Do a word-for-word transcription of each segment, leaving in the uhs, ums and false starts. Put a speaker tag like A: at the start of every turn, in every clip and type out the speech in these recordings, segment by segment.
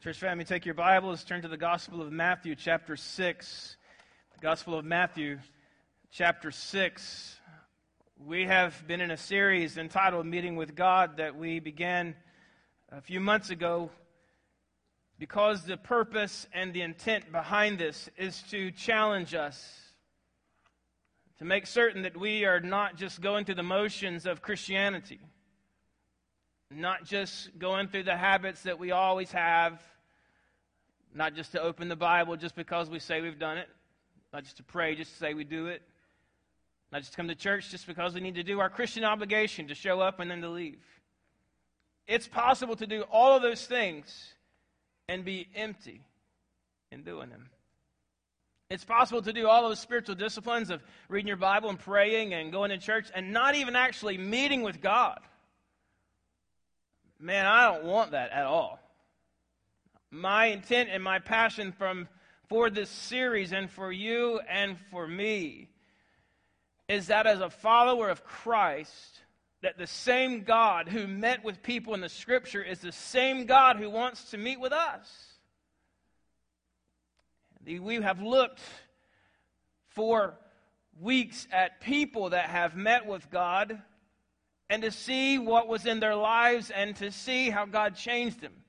A: Church family, take your Bibles, turn to the Gospel of Matthew, chapter six. The Gospel of Matthew, chapter six. We have been in a series entitled Meeting with God that we began a few months ago because the purpose and the intent behind this is to challenge us, to make certain that we are not just going through the motions of Christianity, not just going through the habits that we always have, not just to open the Bible just because we say we've done it, not just to pray just to say we do it, not just to come to church just because we need to do our Christian obligation to show up and then to leave. It's possible to do all of those things and be empty in doing them. It's possible to do all those spiritual disciplines of reading your Bible and praying and going to church and not even actually meeting with God. Man, I don't want that at all. My intent and my passion from for this series and for you and for me is that as a follower of Christ, that the same God who met with people in the Scripture is the same God who wants to meet with us. We have looked for weeks at people that have met with God and to see what was in their lives and to see how God changed them.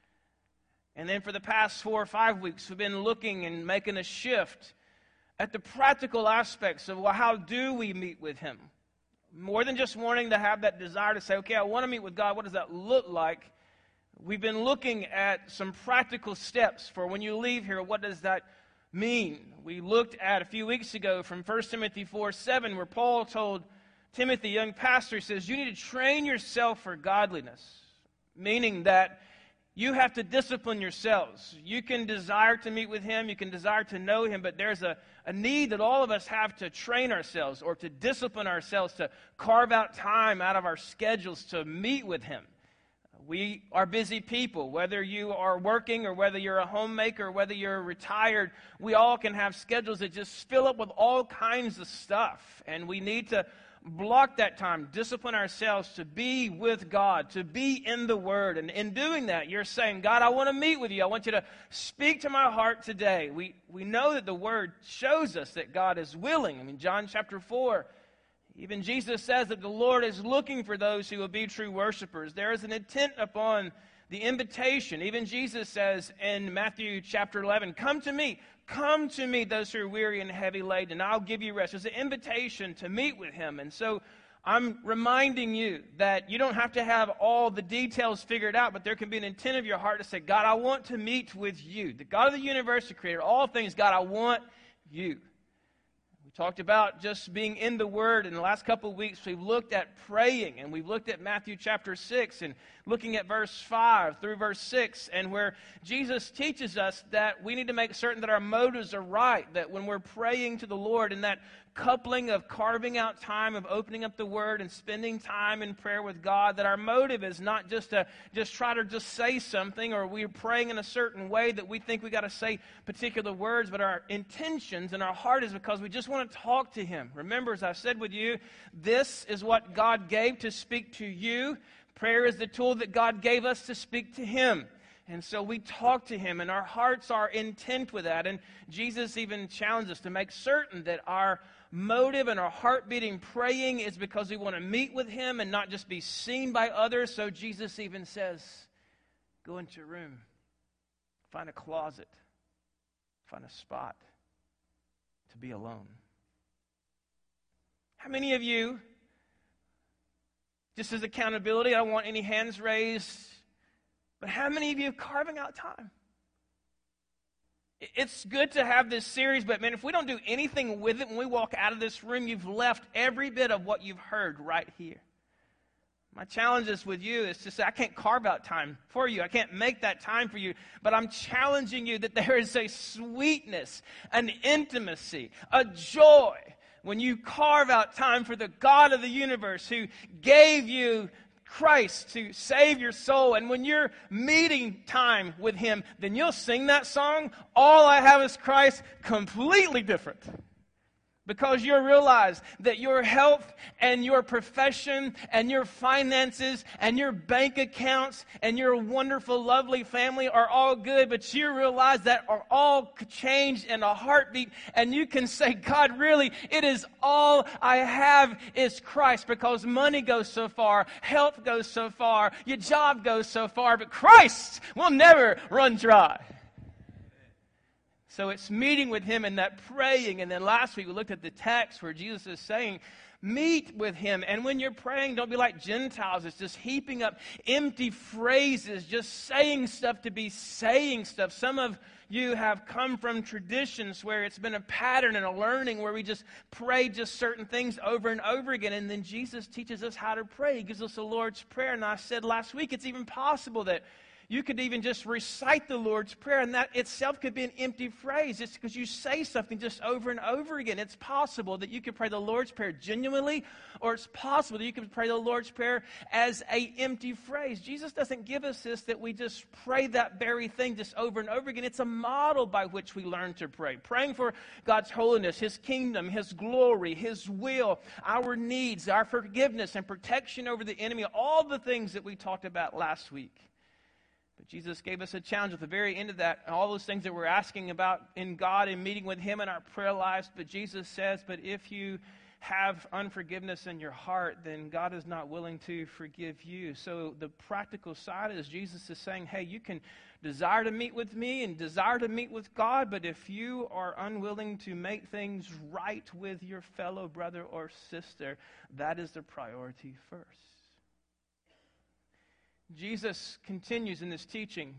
A: And then for the past four or five weeks, we've been looking and making a shift at the practical aspects of, well, how do we meet with Him? More than just wanting to have that desire to say, okay, I want to meet with God. What does that look like? We've been looking at some practical steps for when you leave here, what does that mean? We looked at a few weeks ago from First Timothy four seven, where Paul told Timothy, young pastor, says, you need to train yourself for godliness, meaning that you have to discipline yourselves. You can desire to meet with Him, you can desire to know Him, but there's a, a need that all of us have to train ourselves or to discipline ourselves, to carve out time out of our schedules to meet with Him. We are busy people. Whether you are working or whether you're a homemaker or whether you're retired, we all can have schedules that just fill up with all kinds of stuff. And we need to block that time, discipline ourselves to be with God, to be in the Word. And in doing that, you're saying, God, I want to meet with you. I want you to speak to my heart today. We, we know that the Word shows us that God is willing. I mean, John chapter four, even Jesus says that the Lord is looking for those who will be true worshipers. There is an intent upon the invitation. Even Jesus says in Matthew chapter eleven, come to me, come to me, those who are weary and heavy laden, and I'll give you rest. There's an invitation to meet with Him. And so I'm reminding you that you don't have to have all the details figured out, but there can be an intent of your heart to say, God, I want to meet with you. The God of the universe, the creator of all things, God, I want you. Talked about just being in the Word. In the last couple of weeks, we've looked at praying, and we've looked at Matthew chapter six, and looking at verse five through verse six, and where Jesus teaches us that we need to make certain that our motives are right, that when we're praying to the Lord, and that coupling of carving out time, of opening up the Word and spending time in prayer with God, that our motive is not just to just try to just say something, or we're praying in a certain way that we think we got to say particular words, but our intentions and our heart is because we just want to talk to Him. Remember, as I've said with you, this is what God gave to speak to you. Prayer is the tool that God gave us to speak to Him. And so we talk to Him, and our hearts are intent with that. And Jesus even challenged us to make certain that our motive and our heart beating praying is because we want to meet with Him and not just be seen by others. So Jesus even says, go into a room, find a closet, find a spot to be alone. How many of you, just as accountability, I don't want any hands raised, but how many of you are carving out time? It's good to have this series, but man, if we don't do anything with it when we walk out of this room, you've left every bit of what you've heard right here. My challenge is with you is to say, I can't carve out time for you. I can't make that time for you, but I'm challenging you that there is a sweetness, an intimacy, a joy when you carve out time for the God of the universe who gave you Christ to save your soul. And when you're meeting time with Him, then you'll sing that song, All I Have Is Christ, completely different. Because you realize that your health and your profession and your finances and your bank accounts and your wonderful, lovely family are all good, but you realize that are all changed in a heartbeat, and you can say, God, really, it is all I have is Christ, because money goes so far, health goes so far, your job goes so far, but Christ will never run dry. So it's meeting with Him and that praying. And then last week we looked at the text where Jesus is saying, meet with Him. And when you're praying, don't be like Gentiles. It's just heaping up empty phrases, just saying stuff to be saying stuff. Some of you have come from traditions where it's been a pattern and a learning where we just pray just certain things over and over again. And then Jesus teaches us how to pray. He gives us the Lord's Prayer. And I said last week, it's even possible that you could even just recite the Lord's Prayer, and that itself could be an empty phrase just because you say something just over and over again. It's possible that you could pray the Lord's Prayer genuinely, or it's possible that you could pray the Lord's Prayer as an empty phrase. Jesus doesn't give us this that we just pray that very thing just over and over again. It's a model by which we learn to pray. Praying for God's holiness, His kingdom, His glory, His will, our needs, our forgiveness and protection over the enemy, all the things that we talked about last week. But Jesus gave us a challenge at the very end of that, all those things that we're asking about in God and meeting with Him in our prayer lives. But Jesus says, but if you have unforgiveness in your heart, then God is not willing to forgive you. So the practical side is Jesus is saying, hey, you can desire to meet with me and desire to meet with God, but if you are unwilling to make things right with your fellow brother or sister, that is the priority first. Jesus continues in this teaching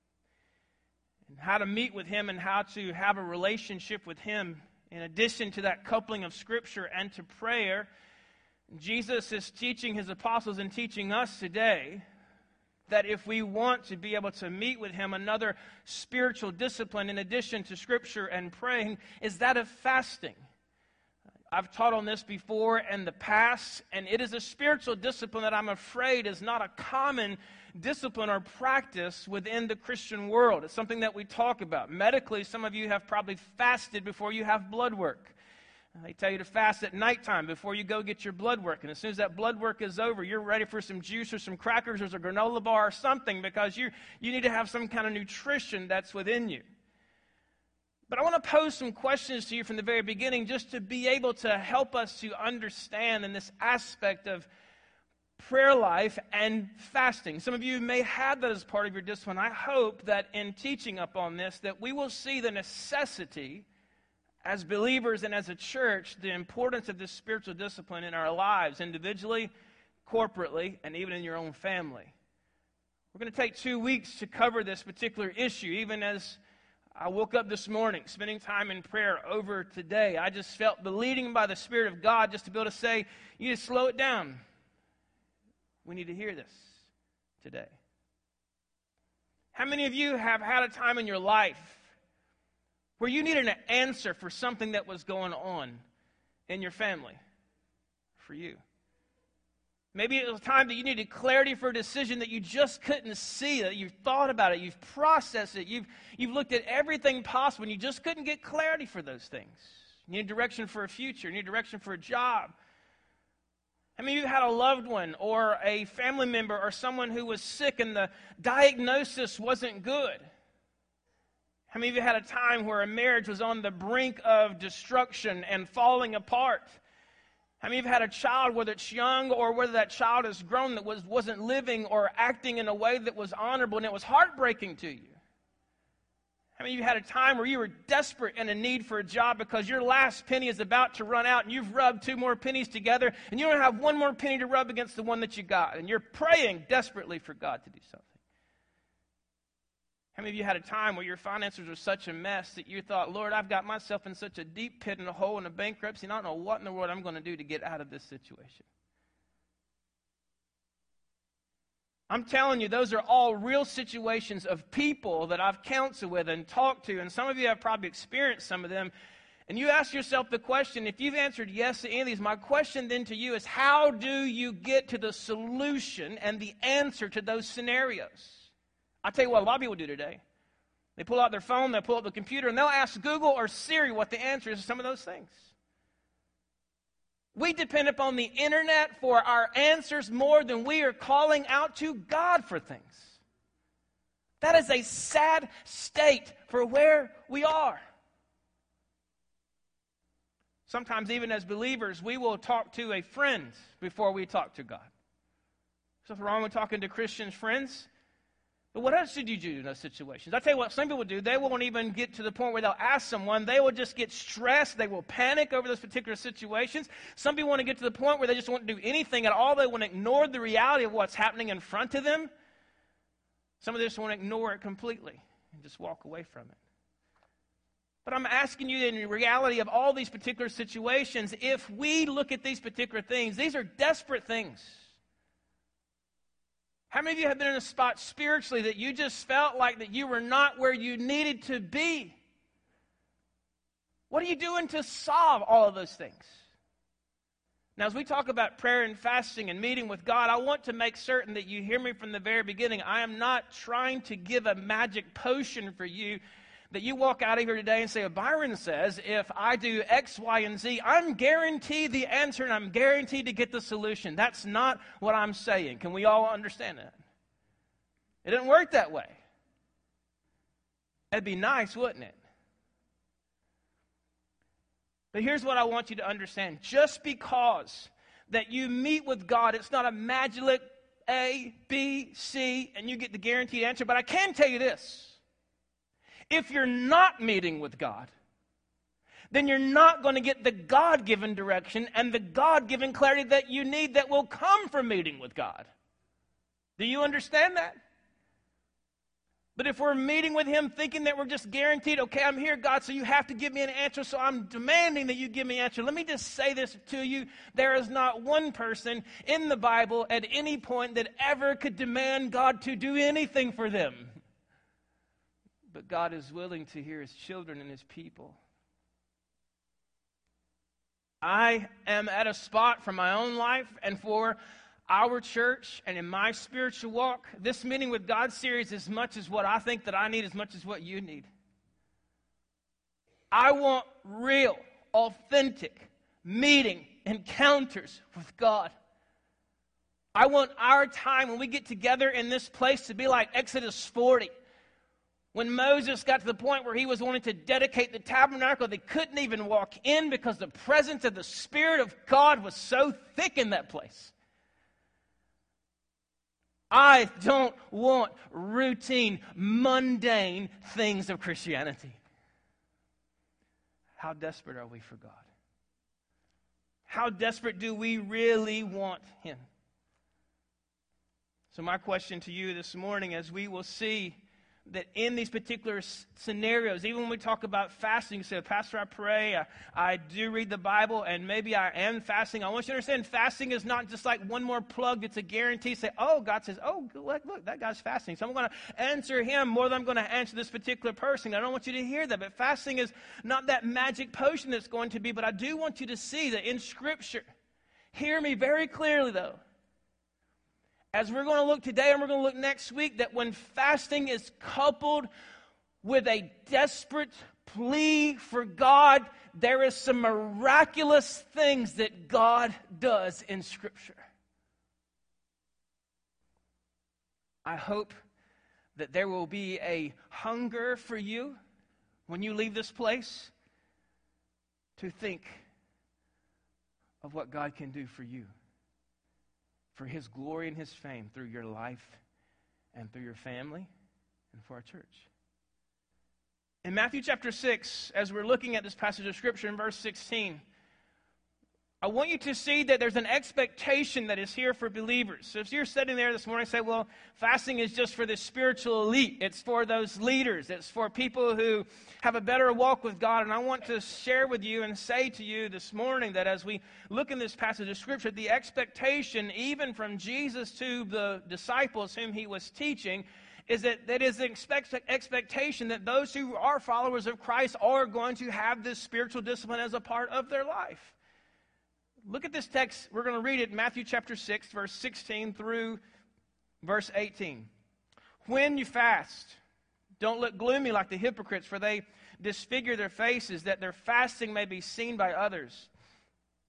A: and how to meet with Him and how to have a relationship with Him. In addition to that coupling of Scripture and to prayer, Jesus is teaching His apostles and teaching us today that if we want to be able to meet with Him, another spiritual discipline in addition to Scripture and praying is that of fasting. I've taught on this before in the past, and it is a spiritual discipline that I'm afraid is not a common discipline or practice within the Christian world. It's something that we talk about. Medically, some of you have probably fasted before you have blood work. They tell you to fast at nighttime before you go get your blood work. And as soon as that blood work is over, you're ready for some juice or some crackers or a granola bar or something because you, you need to have some kind of nutrition that's within you. But I want to pose some questions to you from the very beginning just to be able to help us to understand in this aspect of prayer life and fasting. Some of you may have that as part of your discipline. I hope that in teaching up on this that we will see the necessity as believers and as a church, the importance of this spiritual discipline in our lives, individually, corporately, and even in your own family. We're going to take two weeks to cover this particular issue, even as I woke up this morning, spending time in prayer over today. I just felt the leading by the Spirit of God just to be able to say, you need to slow it down. We need to hear this today. How many of you have had a time in your life where you needed an answer for something that was going on in your family? For you. Maybe it was time that you needed clarity for a decision that you just couldn't see, that you've thought about it, you've processed it, you've, you've looked at everything possible, and you just couldn't get clarity for those things. You need direction for a future, you need direction for a job. How many of you had a loved one or a family member or someone who was sick and the diagnosis wasn't good? How many of you had a time where a marriage was on the brink of destruction and falling apart? How many of you have had a child, whether it's young or whether that child is grown, that was, wasn't living or acting in a way that was honorable, and it was heartbreaking to you? How many of you had a time where you were desperate and in need for a job because your last penny is about to run out and you've rubbed two more pennies together and you don't have one more penny to rub against the one that you got, and you're praying desperately for God to do something? How many of you had a time where your finances were such a mess that you thought, Lord, I've got myself in such a deep pit and a hole in a bankruptcy, and I don't know what in the world I'm going to do to get out of this situation? I'm telling you, those are all real situations of people that I've counseled with and talked to, and some of you have probably experienced some of them. And you ask yourself the question, if you've answered yes to any of these, my question then to you is, how do you get to the solution and the answer to those scenarios? I'll tell you what a lot of people do today. They pull out their phone, they pull out the computer, and they'll ask Google or Siri what the answer is to some of those things. We depend upon the internet for our answers more than we are calling out to God for things. That is a sad state for where we are. Sometimes even as believers, we will talk to a friend before we talk to God. There's nothing wrong with talking to Christian friends. But what else should you do in those situations? I'll tell you what some people do. They won't even get to the point where they'll ask someone. They will just get stressed. They will panic over those particular situations. Some people want to get to the point where they just won't do anything at all. They want to ignore the reality of what's happening in front of them. Some of them just want to ignore it completely and just walk away from it. But I'm asking you, in the reality of all these particular situations, if we look at these particular things, these are desperate things. How many of you have been in a spot spiritually that you just felt like that you were not where you needed to be? What are you doing to solve all of those things? Now, as we talk about prayer and fasting and meeting with God, I want to make certain that you hear me from the very beginning. I am not trying to give a magic potion for you that you walk out of here today and say, well, Byron says, if I do X, Y, and Z, I'm guaranteed the answer and I'm guaranteed to get the solution. That's not what I'm saying. Can we all understand that? It doesn't work that way. It'd be nice, wouldn't it? But here's what I want you to understand. Just because that you meet with God, it's not a magic A, B, C, and you get the guaranteed answer. But I can tell you this. If you're not meeting with God, then you're not going to get the God-given direction and the God-given clarity that you need that will come from meeting with God. Do you understand that? But if we're meeting with Him thinking that we're just guaranteed, okay, I'm here, God, so you have to give me an answer, so I'm demanding that you give me an answer. Let me just say this to you. There is not one person in the Bible at any point that ever could demand God to do anything for them. But God is willing to hear His children and His people. I am at a spot for my own life and for our church and in my spiritual walk. This Meeting with God series is as much as what I think that I need, as much as what you need. I want real, authentic meeting encounters with God. I want our time when we get together in this place to be like Exodus forty. When Moses got to the point where he was wanting to dedicate the tabernacle, they couldn't even walk in because the presence of the Spirit of God was so thick in that place. I don't want routine, mundane things of Christianity. How desperate are we for God? How desperate do we really want Him? So my question to you this morning, as we will see that in these particular scenarios, even when we talk about fasting, you say, Pastor, I pray, I, I do read the Bible, and maybe I am fasting. I want you to understand, fasting is not just like one more plug. It's a guarantee. Say, oh, God says, oh, look, look, that guy's fasting. So I'm going to answer him more than I'm going to answer this particular person. I don't want you to hear that, but fasting is not that magic potion that's going to be, but I do want you to see that in Scripture. Hear me very clearly, though. As we're going to look today and we're going to look next week, that when fasting is coupled with a desperate plea for God, there is some miraculous things that God does in Scripture. I hope that there will be a hunger for you when you leave this place to think of what God can do for you, for His glory and His fame through your life and through your family and for our church. In Matthew chapter six, as we're looking at this passage of Scripture in verse sixteen, I want you to see that there's an expectation that is here for believers. So if you're sitting there this morning and say, well, fasting is just for the spiritual elite. It's for those leaders. It's for people who have a better walk with God. And I want to share with you and say to you this morning that as we look in this passage of Scripture, the expectation even from Jesus to the disciples whom He was teaching is that that is an expect, expectation that those who are followers of Christ are going to have this spiritual discipline as a part of their life. Look at this text. We're going to read it, Matthew chapter six, verse sixteen through verse eighteen. When you fast, don't look gloomy like the hypocrites, for they disfigure their faces, that their fasting may be seen by others.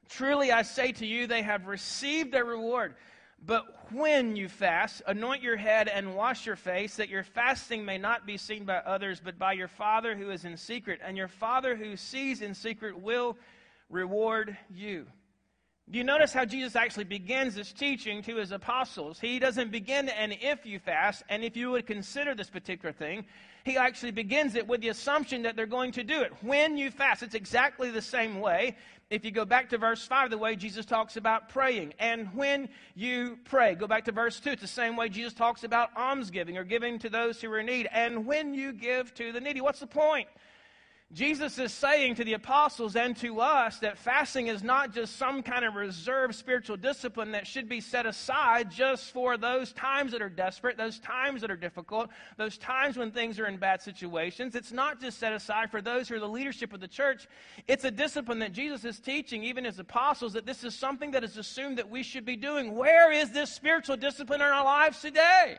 A: Truly I say to you, they have received their reward. But when you fast, anoint your head and wash your face, that your fasting may not be seen by others, but by your Father who is in secret. And your Father who sees in secret will reward you. Do you notice how Jesus actually begins this teaching to his apostles? He doesn't begin, and if you fast, and if you would consider this particular thing, he actually begins it with the assumption that they're going to do it. When you fast, it's exactly the same way. If you go back to verse five, the way Jesus talks about praying. And when you pray, go back to verse two, it's the same way Jesus talks about almsgiving or giving to those who are in need. And when you give to the needy. What's the point? Jesus is saying to the apostles and to us that fasting is not just some kind of reserved spiritual discipline that should be set aside just for those times that are desperate, those times that are difficult, those times when things are in bad situations. It's not just set aside for those who are the leadership of the church. It's a discipline that Jesus is teaching, even as apostles, that this is something that is assumed that we should be doing. Where is this spiritual discipline in our lives today?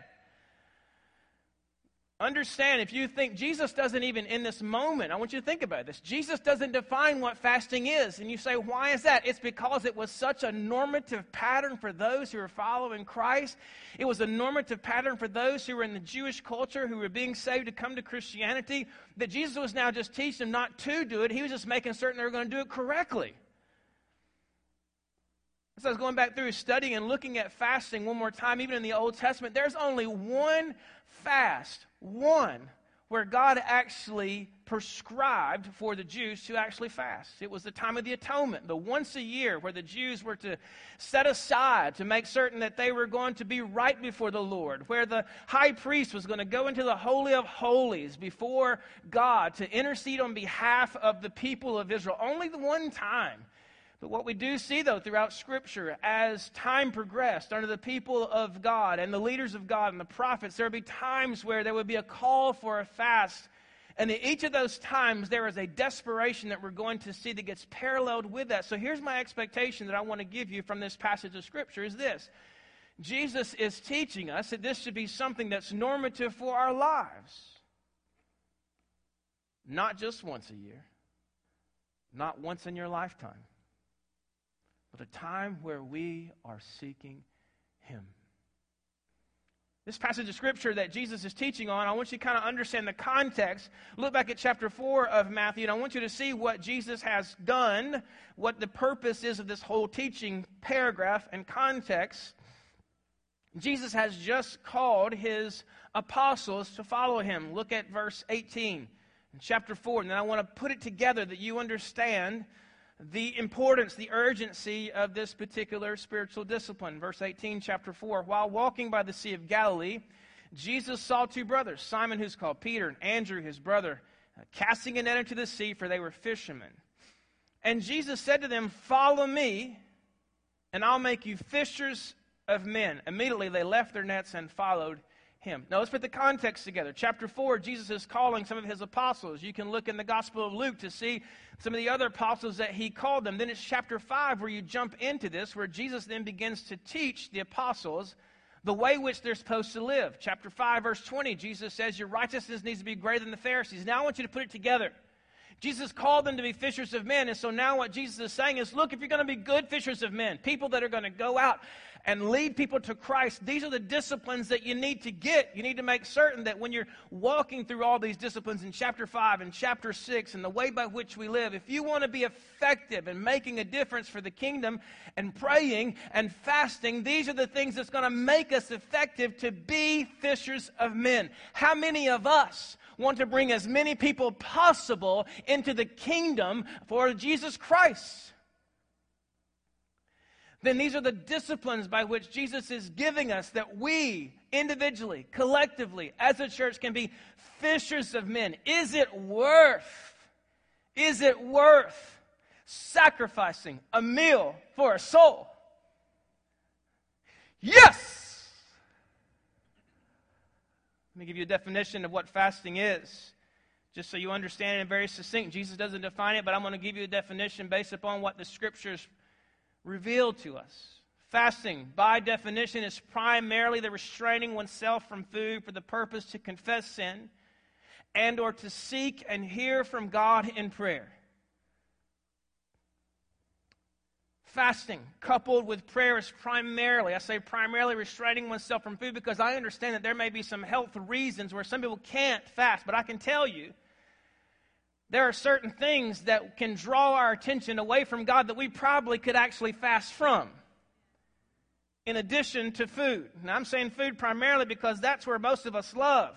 A: Understand, if you think Jesus doesn't even in this moment, I want you to think about this. Jesus doesn't define what fasting is. And you say, why is that? It's because it was such a normative pattern for those who are following Christ. It was a normative pattern for those who were in the Jewish culture, who were being saved to come to Christianity, that Jesus was now just teaching them not to do it. He was just making certain they were going to do it correctly. As I was going back through studying and looking at fasting one more time, even in the Old Testament, there's only one fast, one, where God actually prescribed for the Jews to actually fast. It was the time of the atonement, the once a year where the Jews were to set aside to make certain that they were going to be right before the Lord, where the high priest was going to go into the Holy of Holies before God to intercede on behalf of the people of Israel. Only the one time. But what we do see, though, throughout Scripture, as time progressed under the people of God and the leaders of God and the prophets, there would be times where there would be a call for a fast. And in each of those times, there is a desperation that we're going to see that gets paralleled with that. So here's my expectation that I want to give you from this passage of Scripture is this. Jesus is teaching us that this should be something that's normative for our lives. Not just once a year. Not once in your lifetime. But a time where we are seeking Him. This passage of Scripture that Jesus is teaching on, I want you to kind of understand the context. Look back at chapter four of Matthew, and I want you to see what Jesus has done, what the purpose is of this whole teaching paragraph and context. Jesus has just called His apostles to follow Him. Look at verse eighteen in chapter four, and then I want to put it together that you understand the importance, the urgency of this particular spiritual discipline. Verse eighteen, chapter four. While walking by the Sea of Galilee, Jesus saw two brothers, Simon, who's called Peter, and Andrew, his brother, casting a net into the sea, for they were fishermen. And Jesus said to them, "Follow me, and I'll make you fishers of men." Immediately they left their nets and followed Him. Now let's put the context together. Chapter four, Jesus is calling some of His apostles. You can look in the Gospel of Luke to see some of the other apostles that He called them. Then it's chapter five where you jump into this, where Jesus then begins to teach the apostles the way which they're supposed to live. Chapter five, verse twenty, Jesus says, your righteousness needs to be greater than the Pharisees. Now I want you to put it together. Jesus called them to be fishers of men, and so now what Jesus is saying is, look, if you're going to be good fishers of men, people that are going to go out and lead people to Christ, these are the disciplines that you need to get. You need to make certain that when you're walking through all these disciplines in chapter five and chapter six and the way by which we live, if you want to be effective in making a difference for the kingdom and praying and fasting, these are the things that's going to make us effective to be fishers of men. How many of us want to bring as many people possible into the kingdom for Jesus Christ? Then these are the disciplines by which Jesus is giving us that we individually, collectively, as a church can be fishers of men. Is it worth, is it worth sacrificing a meal for a soul? Yes! Let me give you a definition of what fasting is, just so you understand it very succinct. Jesus doesn't define it, but I'm going to give you a definition based upon what the Scriptures revealed to us. Fasting, by definition, is primarily the restraining oneself from food for the purpose to confess sin and or to seek and hear from God in prayer. Fasting, coupled with prayer, is primarily, I say primarily, restraining oneself from food, because I understand that there may be some health reasons where some people can't fast. But I can tell you, there are certain things that can draw our attention away from God that we probably could actually fast from, in addition to food. Now, I'm saying food primarily because that's where most of us love.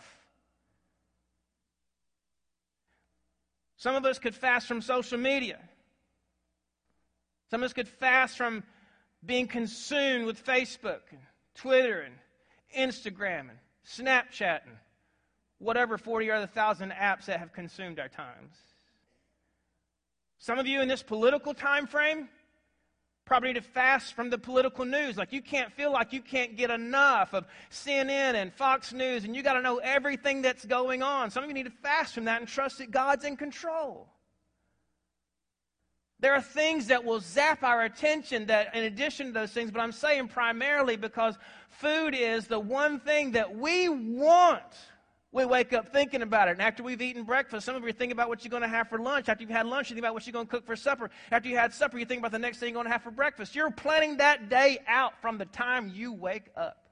A: Some of us could fast from social media. Some of us could fast from being consumed with Facebook and Twitter and Instagram and Snapchat and whatever forty or other thousand apps that have consumed our times. Some of you in this political time frame probably need to fast from the political news. Like, you can't feel like you can't get enough of C N N and Fox News, and you got to know everything that's going on. Some of you need to fast from that and trust that God's in control. There are things that will zap our attention that, in addition to those things, but I'm saying primarily because food is the one thing that we want. We wake up thinking about it. And after we've eaten breakfast, some of you are thinking about what you're going to have for lunch. After you've had lunch, you think about what you're going to cook for supper. After you had supper, you think about the next thing you're going to have for breakfast. You're planning that day out from the time you wake up.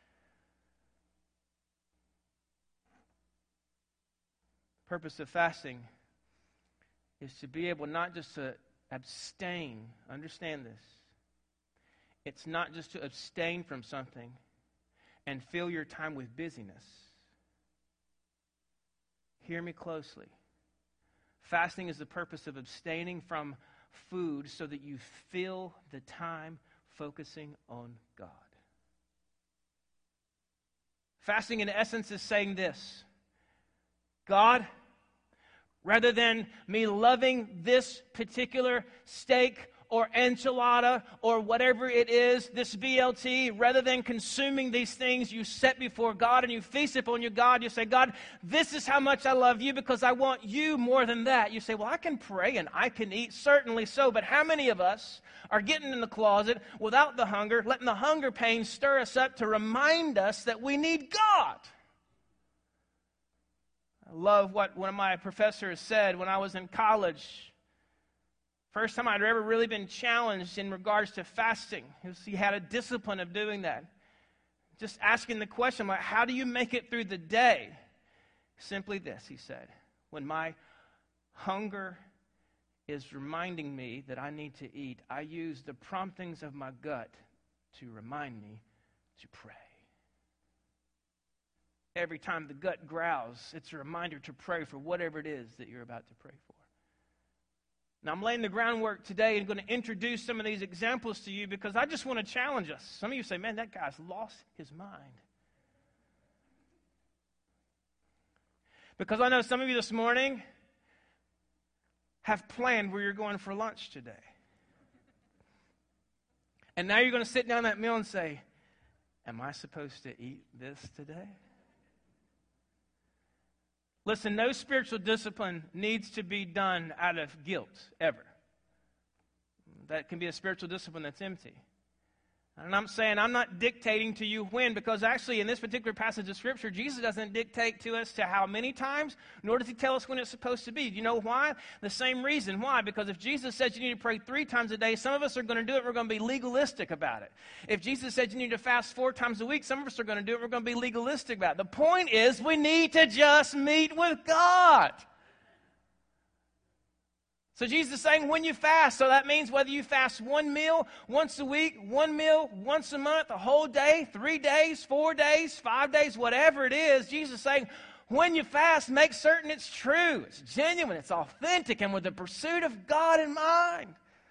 A: The purpose of fasting is to be able not just to abstain. Understand this. It's not just to abstain from something and fill your time with busyness. Hear me closely. Fasting is the purpose of abstaining from food so that you fill the time focusing on God. Fasting, in essence, is saying this: God, rather than me loving this particular steak or enchilada or whatever it is, this B L T, rather than consuming these things you set before God and you feast upon your God, you say, God, this is how much I love you because I want you more than that. You say, well, I can pray and I can eat, certainly so, but how many of us are getting in the closet without the hunger, letting the hunger pains stir us up to remind us that we need God? I love what one of my professors said when I was in college. First time I'd ever really been challenged in regards to fasting. He had a discipline of doing that. Just asking the question, like, how do you make it through the day? Simply this, he said: when my hunger is reminding me that I need to eat, I use the promptings of my gut to remind me to pray. Every time the gut growls, it's a reminder to pray for whatever it is that you're about to pray for. Now, I'm laying the groundwork today and going to introduce some of these examples to you because I just want to challenge us. Some of you say, man, that guy's lost his mind. Because I know some of you this morning have planned where you're going for lunch today. And now you're going to sit down that meal and say, am I supposed to eat this today? Listen, no spiritual discipline needs to be done out of guilt, ever. That can be a spiritual discipline that's empty. And I'm saying I'm not dictating to you when, because actually in this particular passage of Scripture, Jesus doesn't dictate to us to how many times, nor does he tell us when it's supposed to be. Do you know why? The same reason. Why? Because if Jesus says you need to pray three times a day, some of us are going to do it, we're going to be legalistic about it. If Jesus said you need to fast four times a week, some of us are going to do it, we're going to be legalistic about it. The point is we need to just meet with God. So Jesus is saying when you fast, so that means whether you fast one meal once a week, one meal once a month, a whole day, three days, four days, five days, whatever it is, Jesus is saying when you fast, make certain it's true, it's genuine, it's authentic, and with the pursuit of God in mind.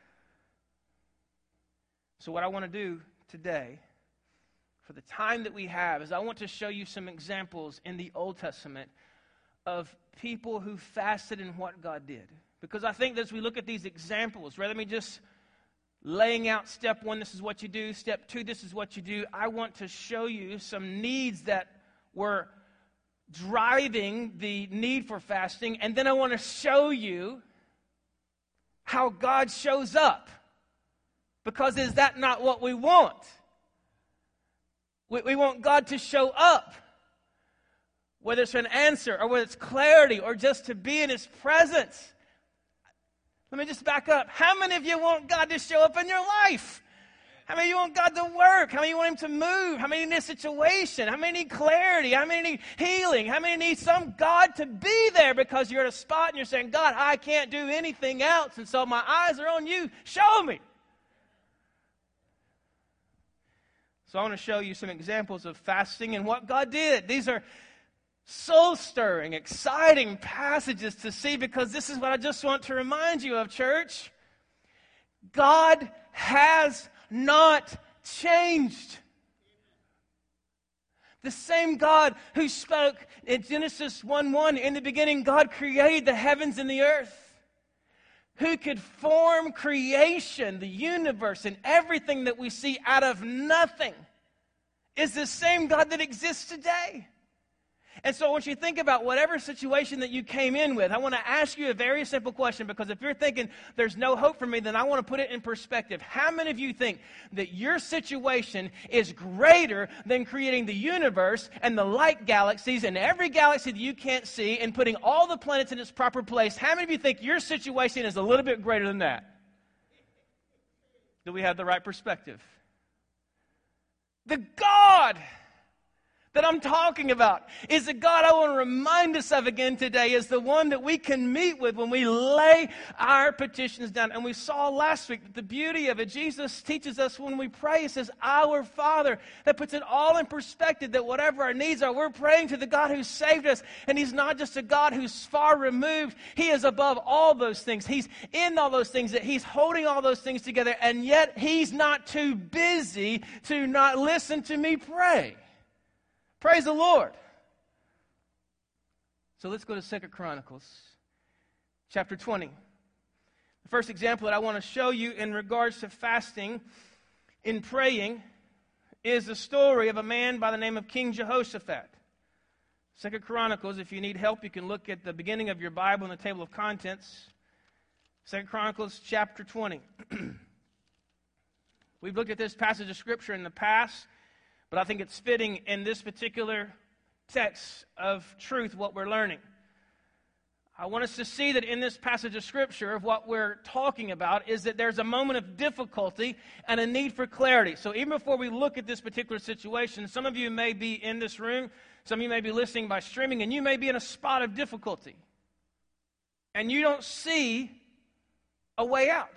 A: So what I want to do today, for the time that we have, is I want to show you some examples in the Old Testament of people who fasted and what God did. Because I think that as we look at these examples, rather than me just laying out step one, this is what you do, step two, this is what you do, I want to show you some needs that were driving the need for fasting, and then I want to show you how God shows up. Because is that not what we want? We, we want God to show up. Whether it's an answer, or whether it's clarity, or just to be in His presence. Let me just back up. How many of you want God to show up in your life? How many of you want God to work? How many of you want Him to move? How many need a situation? How many need clarity? How many need healing? How many need some God to be there because you're at a spot and you're saying, God, I can't do anything else, and so my eyes are on you. Show me. So I want to show you some examples of fasting and what God did. These are soul-stirring, exciting passages to see, because this is what I just want to remind you of, church. God has not changed. The same God who spoke in Genesis one one, in the beginning God created the heavens and the earth, who could form creation, the universe, and everything that we see out of nothing, is the same God that exists today. And so I want you to think about whatever situation that you came in with. I want to ask you a very simple question, because if you're thinking there's no hope for me, then I want to put it in perspective. How many of you think that your situation is greater than creating the universe and the light galaxies and every galaxy that you can't see and putting all the planets in its proper place? How many of you think your situation is a little bit greater than that? Do we have the right perspective? The God that I'm talking about is the God I want to remind us of again today, is the one that we can meet with when we lay our petitions down. And we saw last week that the beauty of it, Jesus teaches us when we pray, He says, Our Father. That puts it all in perspective, that whatever our needs are, we're praying to the God who saved us. And He's not just a God who's far removed. He is above all those things. He's in all those things, that He's holding all those things together. And yet He's not too busy to not listen to me pray. Praise the Lord. So let's go to Second Chronicles chapter twenty. The first example that I want to show you in regards to fasting in praying is the story of a man by the name of King Jehoshaphat. Second Chronicles, if you need help, you can look at the beginning of your Bible in the table of contents. Second Chronicles chapter twenty. We've looked at this passage of Scripture in the past, but I think it's fitting in this particular text of truth what we're learning. I want us to see that in this passage of Scripture, of what we're talking about, is that there's a moment of difficulty and a need for clarity. So even before we look at this particular situation, some of you may be in this room, some of you may be listening by streaming, and you may be in a spot of difficulty. And you don't see a way out.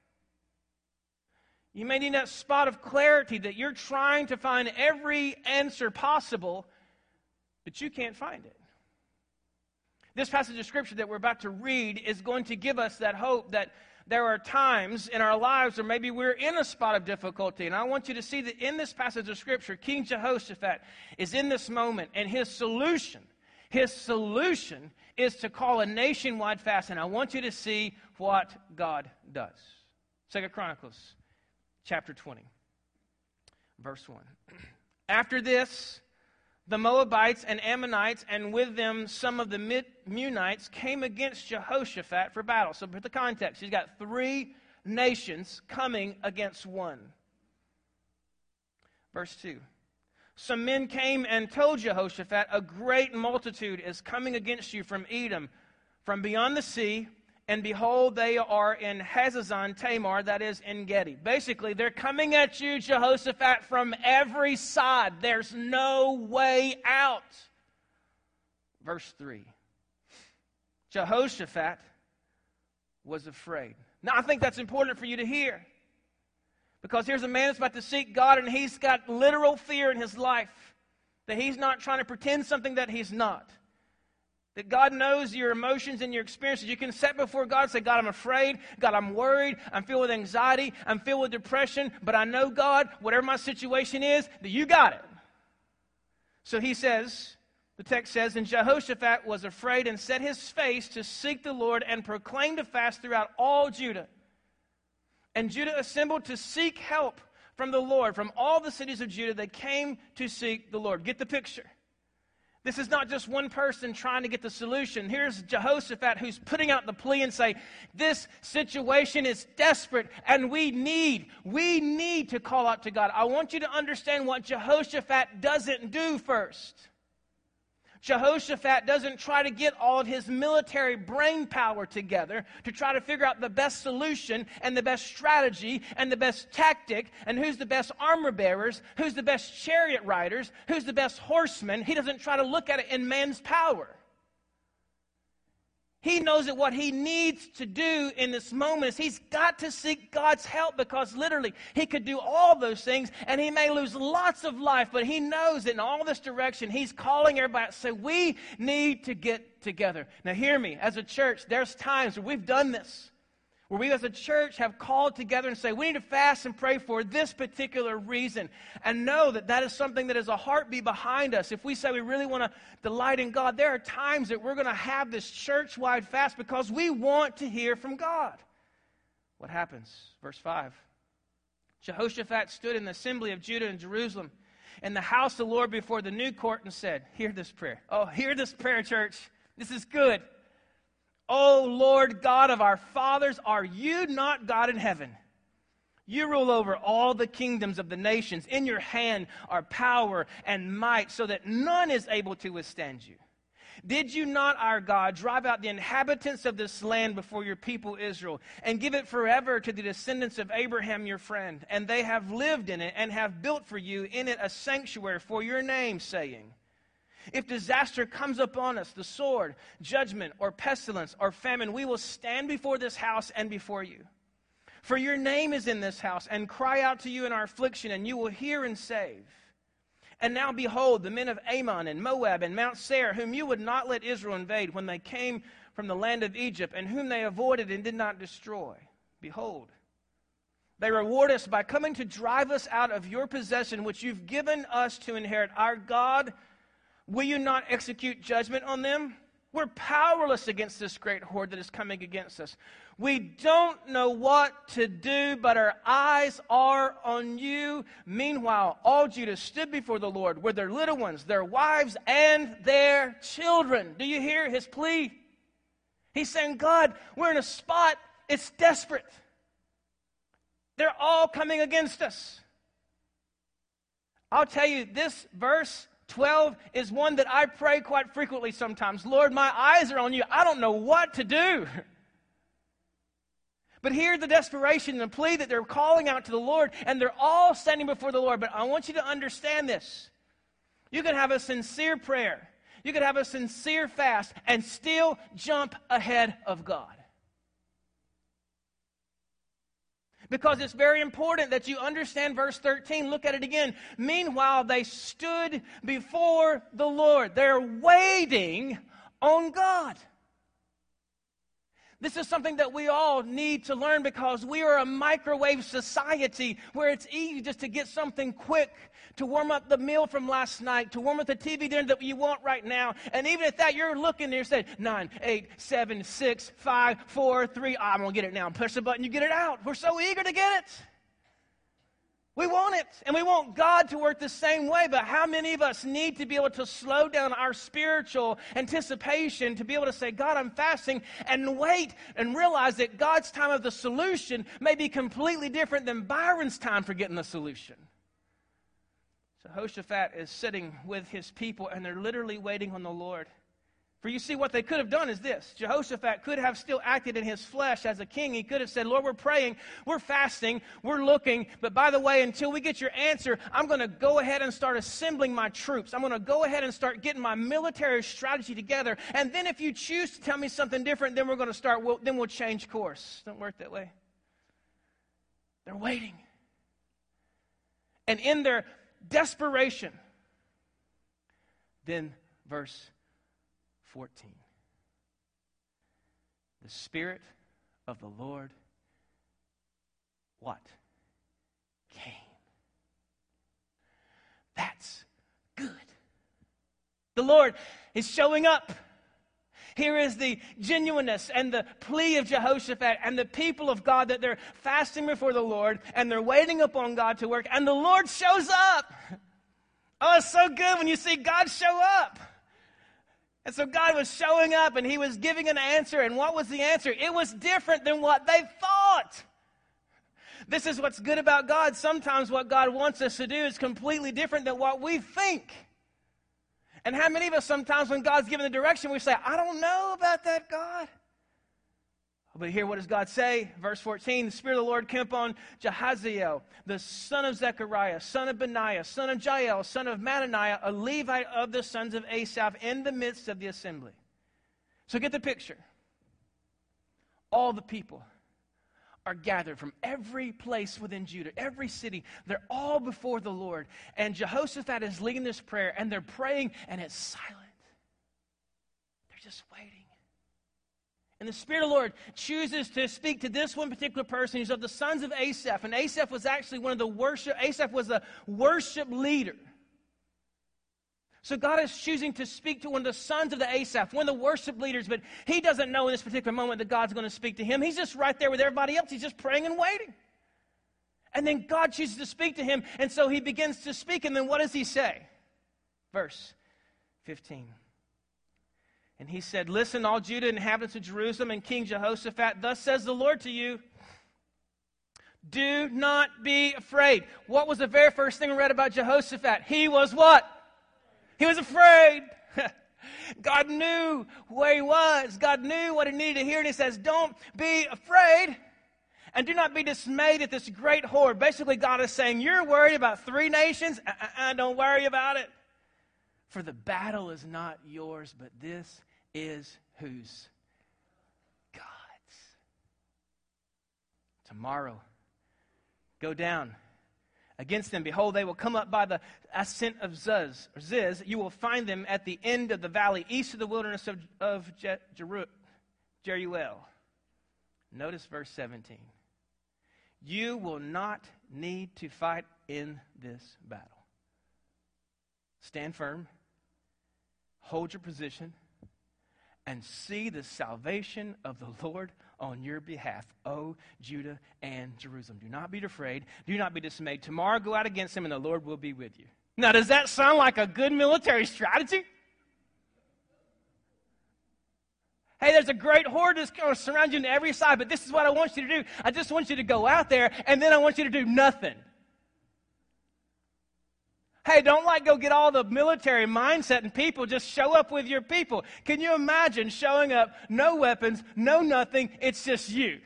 A: You may need that spot of clarity that you're trying to find every answer possible, but you can't find it. This passage of Scripture that we're about to read is going to give us that hope that there are times in our lives where maybe we're in a spot of difficulty. And I want you to see that in this passage of Scripture, King Jehoshaphat is in this moment, and his solution, his solution is to call a nationwide fast. And I want you to see what God does. Second Chronicles chapter twenty, verse one. After this, the Moabites and Ammonites, and with them some of the Meunites, came against Jehoshaphat for battle. So for the context, he's got three nations coming against one. Verse two. Some men came and told Jehoshaphat, a great multitude is coming against you from Edom, from beyond the sea, and behold, they are in Hazazon Tamar, that is in Gedi. Basically, they're coming at you, Jehoshaphat, from every side. There's no way out. Verse three. Jehoshaphat was afraid. Now, I think that's important for you to hear. Because here's a man that's about to seek God, and he's got literal fear in his life. That he's not trying to pretend something that he's not. That God knows your emotions and your experiences. You can sit before God and say, God, I'm afraid. God, I'm worried. I'm filled with anxiety. I'm filled with depression. But I know, God, whatever my situation is, that you got it. So he says, the text says, and Jehoshaphat was afraid and set his face to seek the Lord and proclaimed a fast throughout all Judah. And Judah assembled to seek help from the Lord. From all the cities of Judah, they came to seek the Lord. Get the picture. This is not just one person trying to get the solution. Here's Jehoshaphat who's putting out the plea and say, this situation is desperate and we need, we need to call out to God. I want you to understand what Jehoshaphat doesn't do first. Jehoshaphat doesn't try to get all of his military brain power together to try to figure out the best solution and the best strategy and the best tactic and who's the best armor bearers, who's the best chariot riders, who's the best horsemen. He doesn't try to look at it in man's power. He knows that what he needs to do in this moment is he's got to seek God's help, because literally he could do all those things and he may lose lots of life, but he knows that in all this direction he's calling everybody to say, we need to get together. Now hear me, as a church, there's times where we've done this, where we as a church have called together and say, we need to fast and pray for this particular reason, and know that that is something that is a heartbeat behind us. If we say we really want to delight in God, there are times that we're going to have this church-wide fast because we want to hear from God. What happens? Verse five. Jehoshaphat stood in the assembly of Judah and Jerusalem in the house of the Lord before the new court and said, hear this prayer. Oh, hear this prayer, church. This is good. O Lord God of our fathers, are you not God in heaven? You rule over all the kingdoms of the nations. In your hand are power and might, so that none is able to withstand you. Did you not, our God, drive out the inhabitants of this land before your people Israel, and give it forever to the descendants of Abraham your friend? And they have lived in it, and have built for you in it a sanctuary for your name, saying, if disaster comes upon us, the sword, judgment, or pestilence, or famine, we will stand before this house and before you. For your name is in this house, and cry out to you in our affliction, and you will hear and save. And now behold, the men of Ammon and Moab and Mount Seir, whom you would not let Israel invade when they came from the land of Egypt, and whom they avoided and did not destroy. Behold, they reward us by coming to drive us out of your possession, which you've given us to inherit. Our God, will you not execute judgment on them? We're powerless against this great horde that is coming against us. We don't know what to do, but our eyes are on you. Meanwhile, all Judah stood before the Lord with their little ones, their wives, and their children. Do you hear his plea? He's saying, God, we're in a spot, it's desperate. They're all coming against us. I'll tell you, this verse twelve is one that I pray quite frequently sometimes. Lord, my eyes are on you. I don't know what to do. But hear the desperation and the plea that they're calling out to the Lord, and they're all standing before the Lord. But I want you to understand this. You can have a sincere prayer. You can have a sincere fast and still jump ahead of God. Because it's very important that you understand verse thirteen. Look at it again. Meanwhile, they stood before the Lord. They're waiting on God. This is something that we all need to learn, because we are a microwave society where it's easy just to get something quick, to warm up the meal from last night, to warm up the T V dinner that you want right now. And even at that, you're looking there and saying, nine, eight, seven, six, five, four, three, oh, I'm going to get it now. Push the button, you get it out. We're so eager to get it. We want it, and we want God to work the same way, but how many of us need to be able to slow down our spiritual anticipation to be able to say, God, I'm fasting, and wait and realize that God's time of the solution may be completely different than Byron's time for getting the solution. So Jehoshaphat is sitting with his people, and they're literally waiting on the Lord. For you see, what they could have done is this. Jehoshaphat could have still acted in his flesh as a king. He could have said, Lord, we're praying, we're fasting, we're looking, but by the way, until we get your answer, I'm going to go ahead and start assembling my troops. I'm going to go ahead and start getting my military strategy together, and then if you choose to tell me something different, then we're going to start, we'll, then we'll change course. It doesn't work that way. They're waiting. And in their desperation, then verse fourteen. The Spirit of the Lord, what? Came. That's good. The Lord is showing up. Here is the genuineness and the plea of Jehoshaphat and the people of God, that they're fasting before the Lord and they're waiting upon God to work, and the Lord shows up. Oh, it's so good when you see God show up. And so God was showing up, and he was giving an answer. And what was the answer? It was different than what they thought. This is what's good about God. Sometimes what God wants us to do is completely different than what we think. And how many of us sometimes when God's given the direction, we say, I don't know about that, God. But here, what does God say? Verse fourteen, the Spirit of the Lord came upon Jahaziel, the son of Zechariah, son of Benaiah, son of Jael, son of Mattaniah, a Levite of the sons of Asaph, in the midst of the assembly. So get the picture. All the people are gathered from every place within Judah, every city. They're all before the Lord. And Jehoshaphat is leading this prayer, and they're praying, and it's silent. They're just waiting. And the Spirit of the Lord chooses to speak to this one particular person who's of the sons of Asaph. And Asaph was actually one of the worship, Asaph was the worship leader. So God is choosing to speak to one of the sons of the Asaph, one of the worship leaders, but he doesn't know in this particular moment that God's going to speak to him. He's just right there with everybody else. He's just praying and waiting. And then God chooses to speak to him, and so he begins to speak, and then what does he say? Verse fifteen. And he said, listen, all Judah, inhabitants of Jerusalem, and King Jehoshaphat, thus says the Lord to you, do not be afraid. What was the very first thing we read about Jehoshaphat? He was what? He was afraid. God knew where he was. God knew what he needed to hear, and he says, don't be afraid, and do not be dismayed at this great horde. Basically, God is saying, you're worried about three nations? Uh-uh, don't worry about it. For the battle is not yours, but this is whose? God's. Tomorrow, go down against them. Behold, they will come up by the ascent of Zuz, or Ziz. You will find them at the end of the valley, east of the wilderness of, of Je- Jeru- Jeruel. Notice verse seventeen. You will not need to fight in this battle. Stand firm, hold your position, and see the salvation of the Lord on your behalf, O Judah and Jerusalem. Do not be afraid. Do not be dismayed. Tomorrow go out against him, and the Lord will be with you. Now, does that sound like a good military strategy? Hey, there's a great horde that's going to surround you on every side, but this is what I want you to do. I just want you to go out there, and then I want you to do nothing. Hey, don't like go get all the military mindset and people. Just show up with your people. Can you imagine showing up, no weapons, no nothing, it's just you?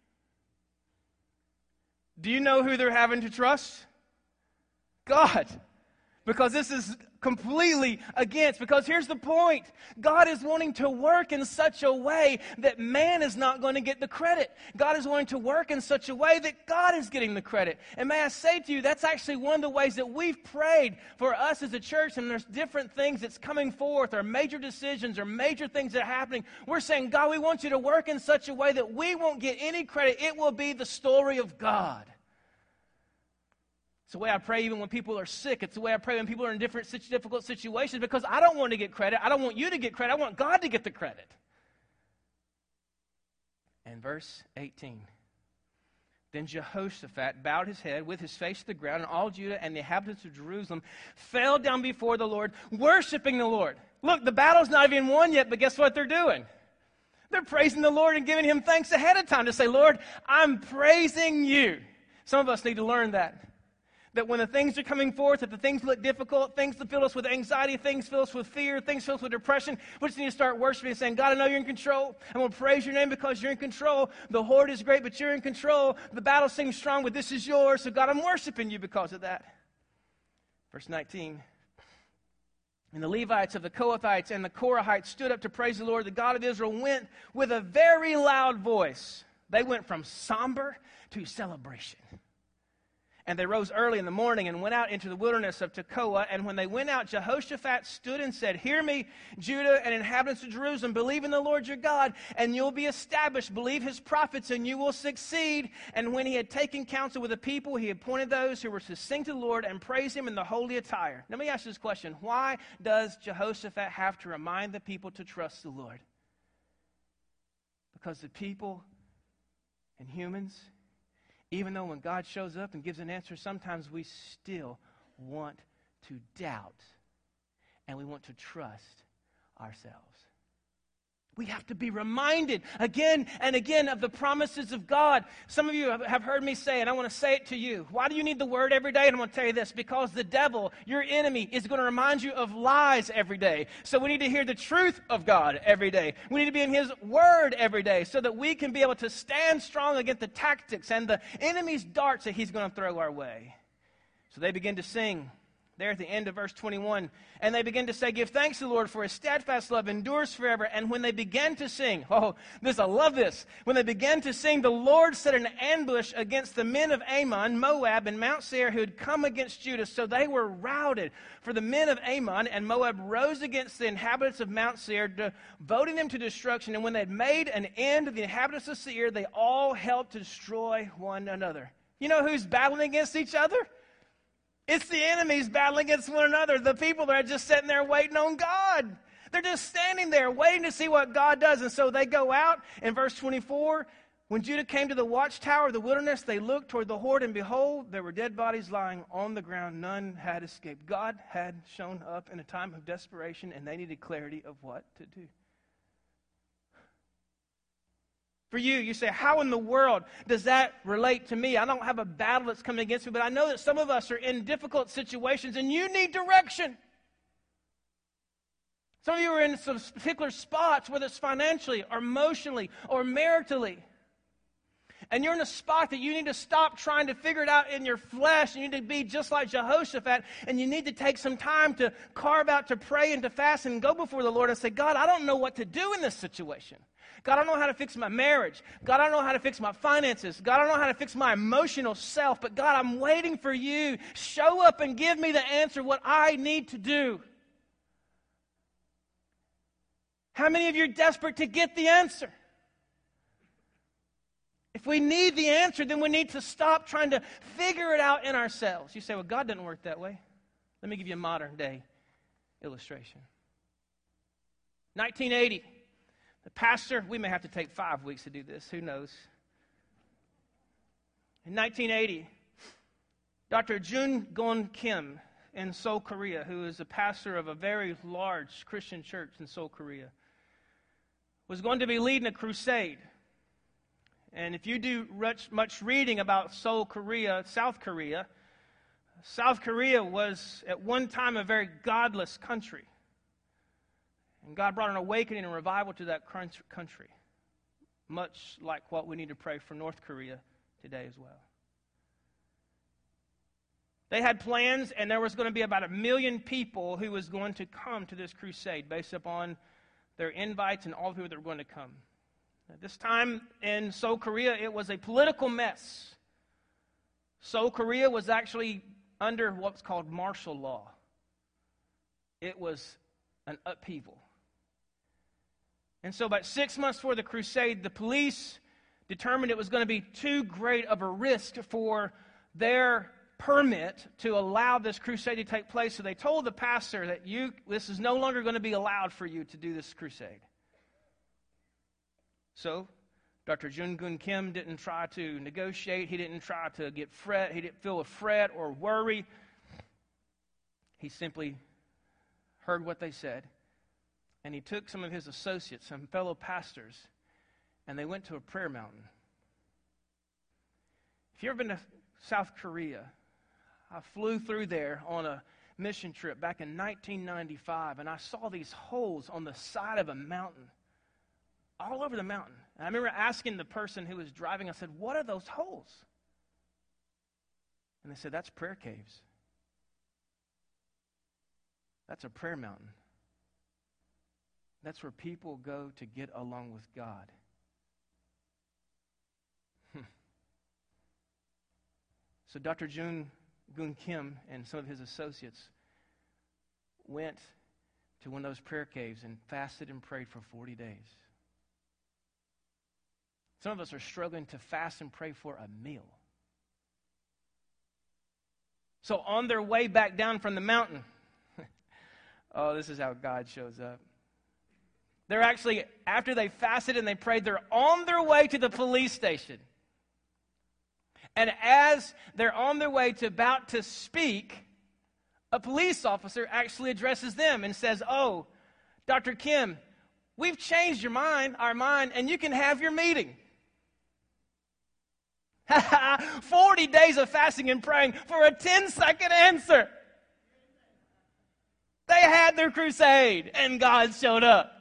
A: Do you know who they're having to trust? God. Because this is completely against. Because here's the point. God is wanting to work in such a way that man is not going to get the credit. God is wanting to work in such a way that God is getting the credit. And may I say to you, that's actually one of the ways that we've prayed for us as a church. And there's different things that's coming forth, or major decisions, or major things that are happening. We're saying, God, we want you to work in such a way that we won't get any credit. It will be the story of God. It's the way I pray even when people are sick. It's the way I pray when people are in different difficult situations, because I don't want to get credit. I don't want you to get credit. I want God to get the credit. And verse eighteen. Then Jehoshaphat bowed his head with his face to the ground, and all Judah and the inhabitants of Jerusalem fell down before the Lord, worshiping the Lord. Look, the battle's not even won yet, but guess what they're doing? They're praising the Lord and giving him thanks ahead of time to say, Lord, I'm praising you. Some of us need to learn that. That when the things are coming forth, if the things look difficult, things that fill us with anxiety, things fill us with fear, things fill us with depression, we just need to start worshiping and saying, God, I know you're in control. I'm going to praise your name because you're in control. The horde is great, but you're in control. The battle seems strong, but this is yours. So God, I'm worshiping you because of that. Verse nineteen. And the Levites of the Kohathites and the Korahites stood up to praise the Lord. The God of Israel went with a very loud voice. They went from somber to celebration. And they rose early in the morning and went out into the wilderness of Tekoa. And when they went out, Jehoshaphat stood and said, hear me, Judah and inhabitants of Jerusalem. Believe in the Lord your God, and you'll be established. Believe his prophets, and you will succeed. And when he had taken counsel with the people, he appointed those who were to sing to the Lord and praise him in the holy attire. Let me ask you this question. Why does Jehoshaphat have to remind the people to trust the Lord? Because the people and humans, even though when God shows up and gives an answer, sometimes we still want to doubt and we want to trust ourselves. We have to be reminded again and again of the promises of God. Some of you have heard me say, and I want to say it to you. Why do you need the Word every day? And I'm going to tell you this. Because the devil, your enemy, is going to remind you of lies every day. So we need to hear the truth of God every day. We need to be in His Word every day so that we can be able to stand strong against the tactics and the enemy's darts that he's going to throw our way. So they begin to sing. There at the end of verse twenty-one, and they begin to say, give thanks to the Lord, for His steadfast love endures forever. And when they began to sing, oh, this, I love this. When they began to sing, the Lord set an ambush against the men of Ammon, Moab, and Mount Seir, who had come against Judah. So they were routed. For the men of Ammon and Moab rose against the inhabitants of Mount Seir, devoting them to destruction. And when they had made an end of the inhabitants of Seir, they all helped to destroy one another. You know who's battling against each other? It's the enemies battling against one another. The people that are just sitting there waiting on God. They're just standing there waiting to see what God does. And so they go out in verse twenty-four. When Judah came to the watchtower of the wilderness, they looked toward the horde, and behold, there were dead bodies lying on the ground. None had escaped. God had shown up in a time of desperation, and they needed clarity of what to do. For you, you say, how in the world does that relate to me? I don't have a battle that's coming against me, but I know that some of us are in difficult situations and you need direction. Some of you are in some particular spots, whether it's financially or emotionally or maritally. And you're in a spot that you need to stop trying to figure it out in your flesh. You need to be just like Jehoshaphat, and you need to take some time to carve out, to pray and to fast and go before the Lord and say, God, I don't know what to do in this situation. God, I don't know how to fix my marriage. God, I don't know how to fix my finances. God, I don't know how to fix my emotional self. But God, I'm waiting for you. Show up and give me the answer, what I need to do. How many of you are desperate to get the answer? If we need the answer, then we need to stop trying to figure it out in ourselves. You say, well, God doesn't work that way. Let me give you a modern day illustration. nineteen eighty. The pastor, we may have to take five weeks to do this, who knows. In nineteen eighty, Doctor Jun Gon Kim in Seoul, Korea, who is a pastor of a very large Christian church in Seoul, Korea, was going to be leading a crusade. And if you do much, much reading about Seoul, Korea, South Korea, South Korea was at one time a very godless country. And God brought an awakening and revival to that country, much like what we need to pray for North Korea today as well. They had plans, and there was going to be about a million people who was going to come to this crusade based upon their invites and all the people that were going to come. At this time in Seoul, Korea, it was a political mess. Seoul, Korea was actually under what's called martial law. It was an upheaval. And so about six months before the crusade, the police determined it was going to be too great of a risk for their permit to allow this crusade to take place. So they told the pastor that you, this is no longer going to be allowed for you to do this crusade. So Doctor Jun Gun Kim didn't try to negotiate. He didn't try to get fret. He didn't feel a fret or worry. He simply heard what they said. And he took some of his associates, some fellow pastors, and they went to a prayer mountain. If you've ever been to South Korea, I flew through there on a mission trip back in nineteen ninety-five, and I saw these holes on the side of a mountain, all over the mountain. And I remember asking the person who was driving, I said, what are those holes? And they said, that's prayer caves. That's a prayer mountain. That's where people go to get along with God. So Doctor Jun Gun Kim and some of his associates went to one of those prayer caves and fasted and prayed for forty days. Some of us are struggling to fast and pray for a meal. So on their way back down from the mountain, oh, this is how God shows up. They're actually, after they fasted and they prayed, they're on their way to the police station. And as they're on their way to about to speak, a police officer actually addresses them and says, oh, Doctor Kim, We've changed your mind, our mind, and you can have your meeting. forty days of fasting and praying for a ten-second answer. They had their crusade, and God showed up.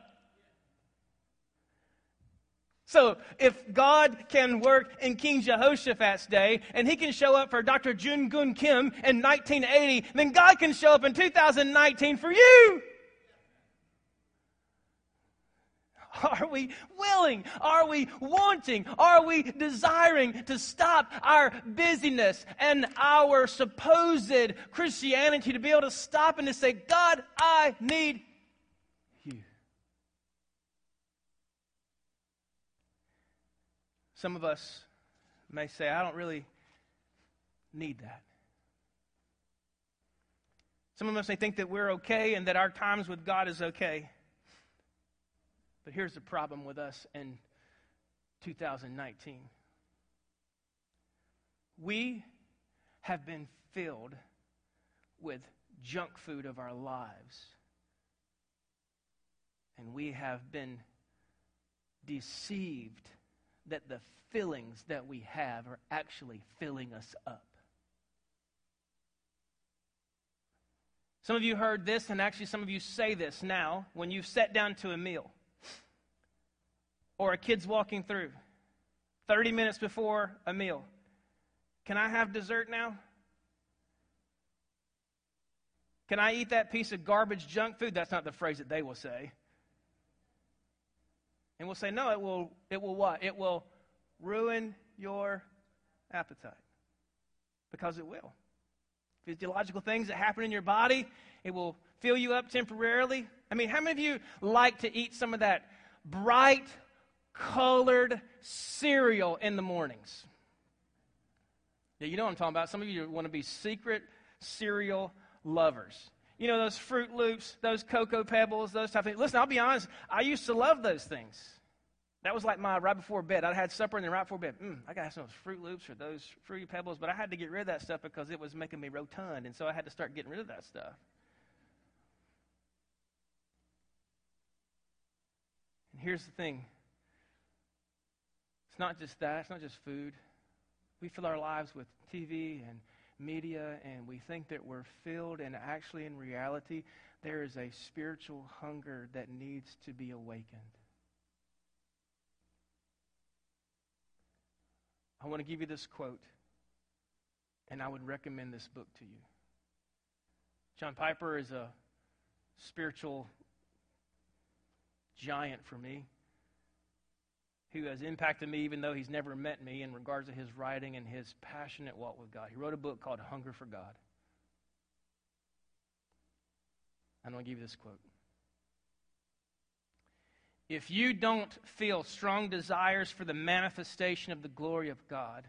A: So if God can work in King Jehoshaphat's day, and he can show up for Doctor Jun Gun Kim in nineteen eighty, then God can show up in two thousand nineteen for you. Are we willing? Are we wanting? Are we desiring to stop our busyness and our supposed Christianity, to be able to stop and to say, God, I need you. Some of us may say, I don't really need that. Some of us may think that we're okay and that our times with God is okay. But here's the problem with us in two thousand nineteen. We have been filled with junk food of our lives. And we have been deceived that the fillings that we have are actually filling us up. Some of you heard this, and actually some of you say this now when you've sat down to a meal. Or a kid's walking through thirty minutes before a meal. Can I have dessert now? Can I eat that piece of garbage junk food? That's not the phrase that they will say. And we'll say, no, it will, it will what? It will ruin your appetite. Because it will. Physiological things that happen in your body, it will fill you up temporarily. I mean, how many of you like to eat some of that bright, colored cereal in the mornings? Yeah, you know what I'm talking about. Some of you want to be secret cereal lovers. You know, those Fruit Loops, those Cocoa Pebbles, those type of things. Listen, I'll be honest, I used to love those things. That was like my right before bed. I had supper and then right before bed, mm, I got to have some of those Fruit Loops or those Fruity Pebbles, but I had to get rid of that stuff because it was making me rotund, and so I had to start getting rid of that stuff. And here's the thing. It's not just that. It's not just food. We fill our lives with T V and media, and we think that we're filled, and actually in reality, there is a spiritual hunger that needs to be awakened. I want to give you this quote, and I would recommend this book to you. John Piper is a spiritual giant for me, who has impacted me even though he's never met me in regards to his writing and his passionate walk with God. He wrote a book called Hunger for God. I'm going to give you this quote. If you don't feel strong desires for the manifestation of the glory of God,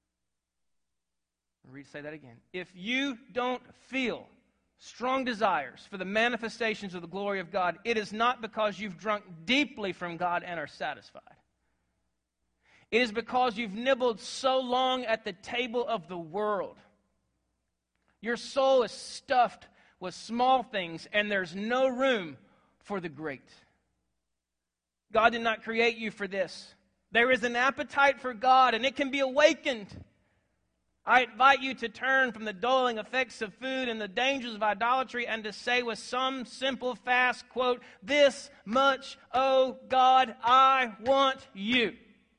A: I'll read, say that again. If you don't feel strong desires for the manifestations of the glory of God, it is not because you've drunk deeply from God and are satisfied. It is because you've nibbled so long at the table of the world. Your soul is stuffed with small things, and there's no room for the great. God did not create you for this. There is an appetite for God, and it can be awakened. I invite you to turn from the dulling effects of food and the dangers of idolatry and to say with some simple, fast quote, this much, oh God, I want you.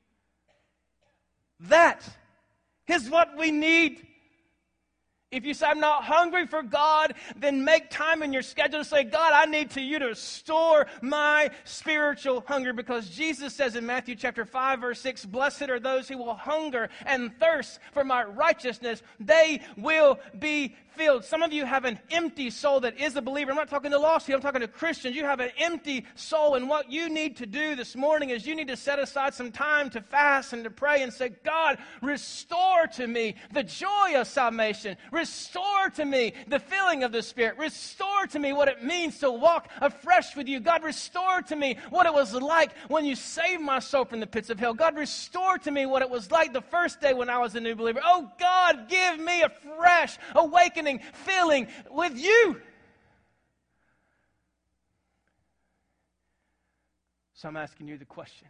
A: That is what we need. If you say, I'm not hungry for God, then make time in your schedule to say, God, I need to you to restore my spiritual hunger. Because Jesus says in Matthew chapter five, verse six, blessed are those who will hunger and thirst for my righteousness. They will be filled. Some of you have an empty soul that is a believer. I'm not talking to lost people, I'm talking to Christians. You have an empty soul, and what you need to do this morning is you need to set aside some time to fast and to pray and say, God, restore to me the joy of salvation. Restore to me the feeling of the Spirit. Restore to me what it means to walk afresh with you. God, restore to me what it was like when you saved my soul from the pits of hell. God, restore to me what it was like the first day when I was a new believer. Oh, God, give me a fresh, awakening feeling with you. So I'm asking you the question.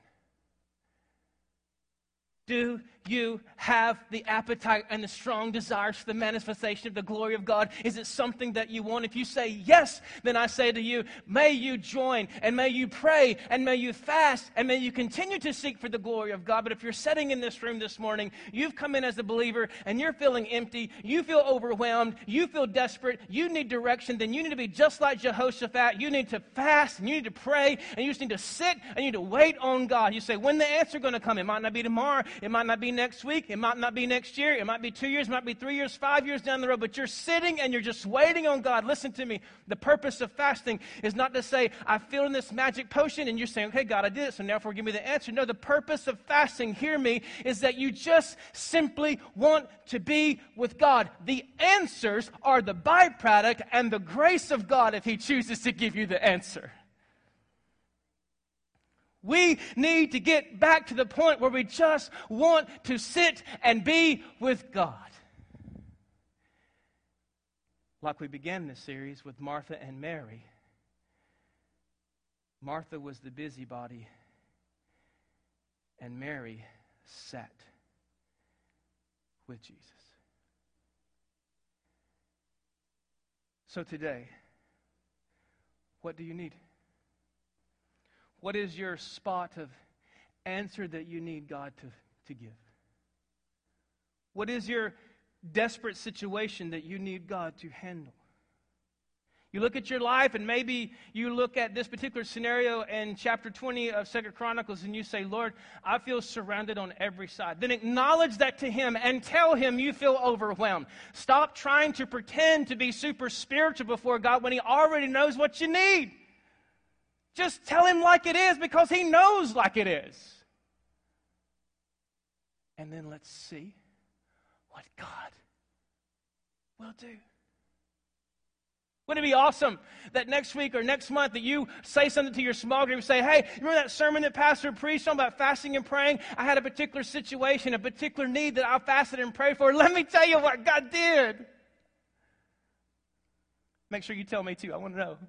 A: Do you have the appetite and the strong desires for the manifestation of the glory of God? Is it something that you want? If you say yes, then I say to you, may you join and may you pray and may you fast and may you continue to seek for the glory of God. But if you're sitting in this room this morning, you've come in as a believer and you're feeling empty, you feel overwhelmed, you feel desperate, you need direction, then you need to be just like Jehoshaphat. You need to fast and you need to pray and you just need to sit and you need to wait on God. You say, when the answer going to come? It might not be tomorrow. It might not be next week. It might not be next year. It might be two years. It might be three years, five years down the road. But you're sitting and you're just waiting on God. Listen to me. The purpose of fasting is not to say, I feel in this magic potion, and you're saying, okay, God, I did it, so therefore give me the answer. No, the purpose of fasting, hear me, is that you just simply want to be with God. The answers are the byproduct and the grace of God if He chooses to give you the answer. We need to get back to the point where we just want to sit and be with God. Like we began this series with Martha and Mary. Martha was the busybody, and Mary sat with Jesus. So today, what do you need? What is your spot of answer that you need God to, to give? What is your desperate situation that you need God to handle? You look at your life and maybe you look at this particular scenario in chapter twenty of Second Chronicles and you say, Lord, I feel surrounded on every side. Then acknowledge that to Him and tell Him you feel overwhelmed. Stop trying to pretend to be super spiritual before God when He already knows what you need. Just tell Him like it is because He knows like it is. And then let's see what God will do. Wouldn't it be awesome that next week or next month that you say something to your small group and say, hey, remember that sermon that Pastor preached on about fasting and praying? I had a particular situation, a particular need that I fasted and prayed for. Let me tell you what God did. Make sure you tell me too. I want to know.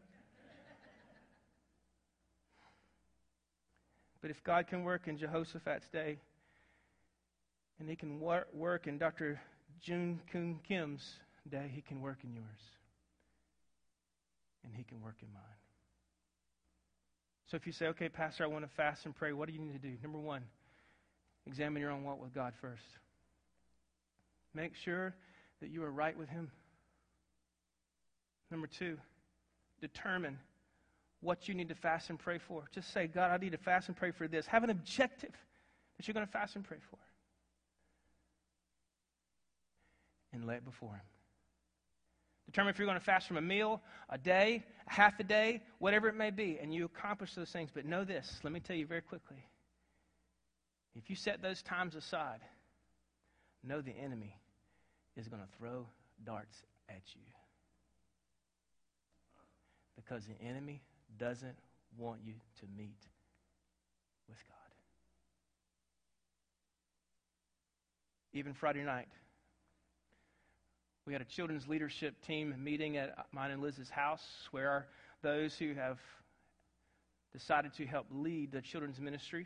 A: But if God can work in Jehoshaphat's day, and He can wor- work in Doctor June Koon Kim's day, He can work in yours. And He can work in mine. So if you say, okay, Pastor, I want to fast and pray, what do you need to do? Number one, examine your own walk with God first. Make sure that you are right with Him. Number two, determine what you need to fast and pray for. Just say, God, I need to fast and pray for this. Have an objective that you're going to fast and pray for. And lay it before Him. Determine if you're going to fast from a meal, a day, a half a day, whatever it may be, and you accomplish those things. But know this, let me tell you very quickly. If you set those times aside, know the enemy is going to throw darts at you. Because the enemy doesn't want you to meet with God. Even Friday night, we had a children's leadership team meeting at mine and Liz's house where our, those who have decided to help lead the children's ministry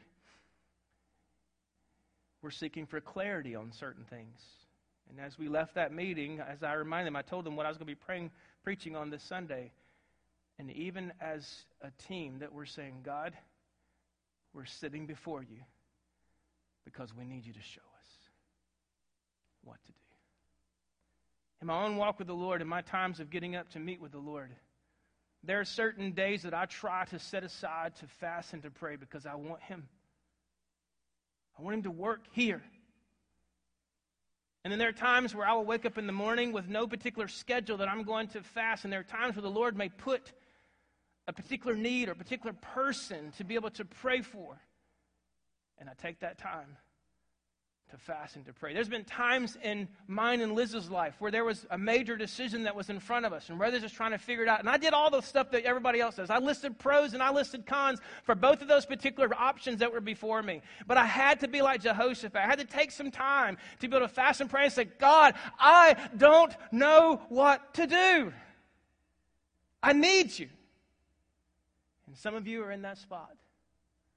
A: were seeking for clarity on certain things. And as we left that meeting, as I reminded them, I told them what I was going to be praying, preaching on this Sunday. And even as a team that we're saying, God, we're sitting before you because we need you to show us what to do. In my own walk with the Lord, in my times of getting up to meet with the Lord, there are certain days that I try to set aside to fast and to pray because I want Him. I want Him to work here. And then there are times where I will wake up in the morning with no particular schedule that I'm going to fast. And there are times where the Lord may put a particular need or a particular person to be able to pray for. And I take that time to fast and to pray. There's been times in mine and Liz's life where there was a major decision that was in front of us, and brothers just trying to figure it out. And I did all the stuff that everybody else does. I listed pros and I listed cons for both of those particular options that were before me. But I had to be like Jehoshaphat. I had to take some time to be able to fast and pray and say, God, I don't know what to do. I need you. And some of you are in that spot.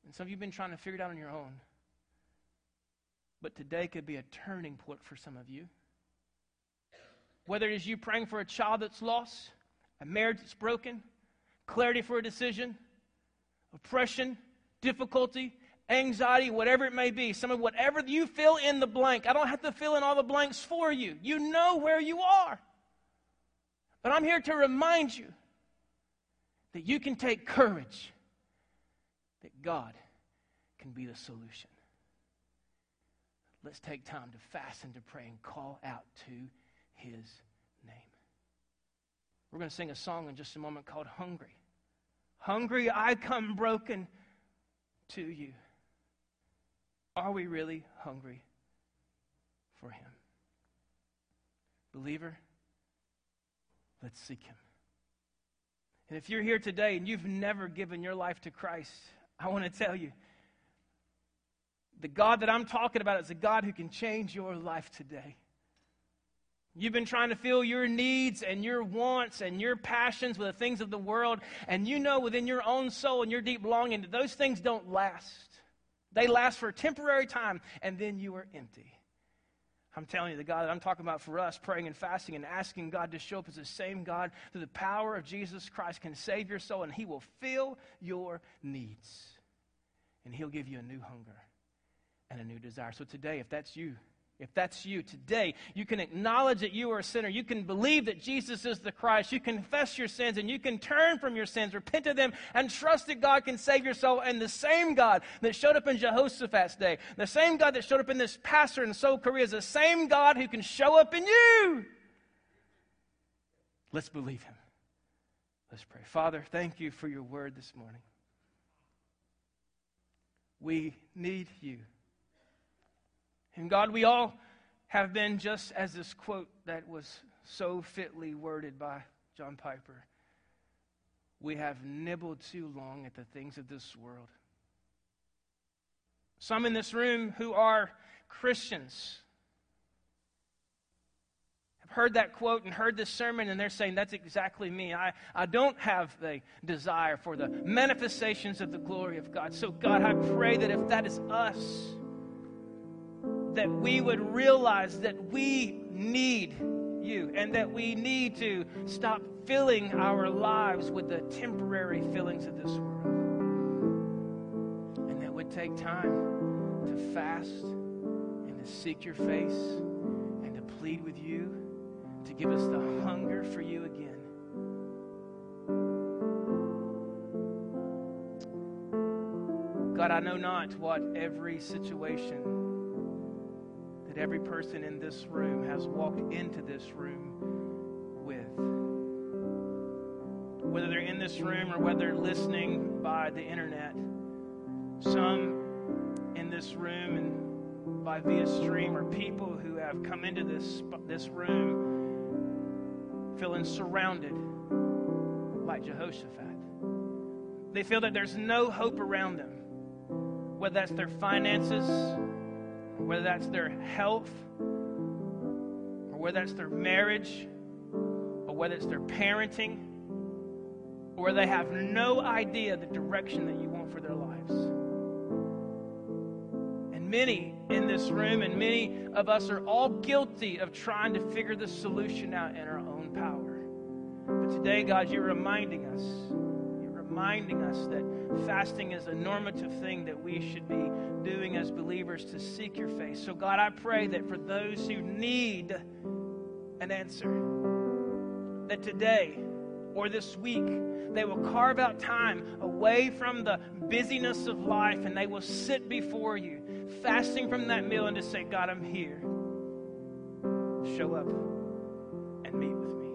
A: And some of you have been trying to figure it out on your own. But today could be a turning point for some of you. Whether it is you praying for a child that's lost, a marriage that's broken, clarity for a decision, oppression, difficulty, anxiety, whatever it may be. Some of whatever you fill in the blank. I don't have to fill in all the blanks for you. You know where you are. But I'm here to remind you that you can take courage, that God can be the solution. Let's take time to fast and to pray and call out to His name. We're going to sing a song in just a moment called Hungry. Hungry, I come broken to you. Are we really hungry for Him? Believer, let's seek Him. And if you're here today and you've never given your life to Christ, I want to tell you, the God that I'm talking about is a God who can change your life today. You've been trying to fill your needs and your wants and your passions with the things of the world, and you know within your own soul and your deep longing that those things don't last. They last for a temporary time, and then you are empty. I'm telling you, the God that I'm talking about for us, praying and fasting and asking God to show up as the same God through the power of Jesus Christ can save your soul, and He will fill your needs. And He'll give you a new hunger and a new desire. So today, if that's you, if that's you, today, you can acknowledge that you are a sinner. You can believe that Jesus is the Christ. You confess your sins, and you can turn from your sins, repent of them, and trust that God can save your soul. And the same God that showed up in Jehoshaphat's day, the same God that showed up in this pastor in Seoul, Korea, is the same God who can show up in you. Let's believe Him. Let's pray. Father, thank you for your word this morning. We need you. And God, we all have been just as this quote that was so fitly worded by John Piper. We have nibbled too long at the things of this world. Some in this room who are Christians have heard that quote and heard this sermon, and they're saying, that's exactly me. I, I don't have the desire for the manifestations of the glory of God. So God, I pray that if that is us, that we would realize that we need you and that we need to stop filling our lives with the temporary fillings of this world. And that would take time to fast and to seek your face and to plead with you to give us the hunger for you again. God, I know not what every situation that every person in this room has walked into this room with. Whether they're in this room or whether they're listening by the internet. Some in this room and by via stream are people who have come into this, this room feeling surrounded like Jehoshaphat. They feel that there's no hope around them. Whether that's their finances, whether that's their health, or whether that's their marriage, or whether it's their parenting, or where they have no idea the direction that you want for their lives. And many in this room, and many of us are all guilty of trying to figure the solution out in our own power. But today, God, you're reminding us, you're reminding us that fasting is a normative thing that we should be doing as believers to seek your face. So God, I pray that for those who need an answer, that today or this week they will carve out time away from the busyness of life and they will sit before you, fasting from that meal, and just say, God, I'm here. Show up and meet with me.